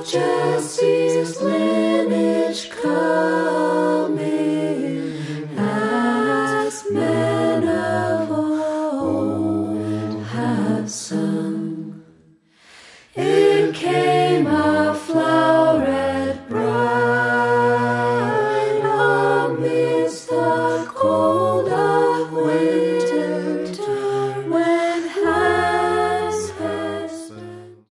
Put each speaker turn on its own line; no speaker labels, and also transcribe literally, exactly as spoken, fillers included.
Jesse's lineage coming, as men of old have sung. It came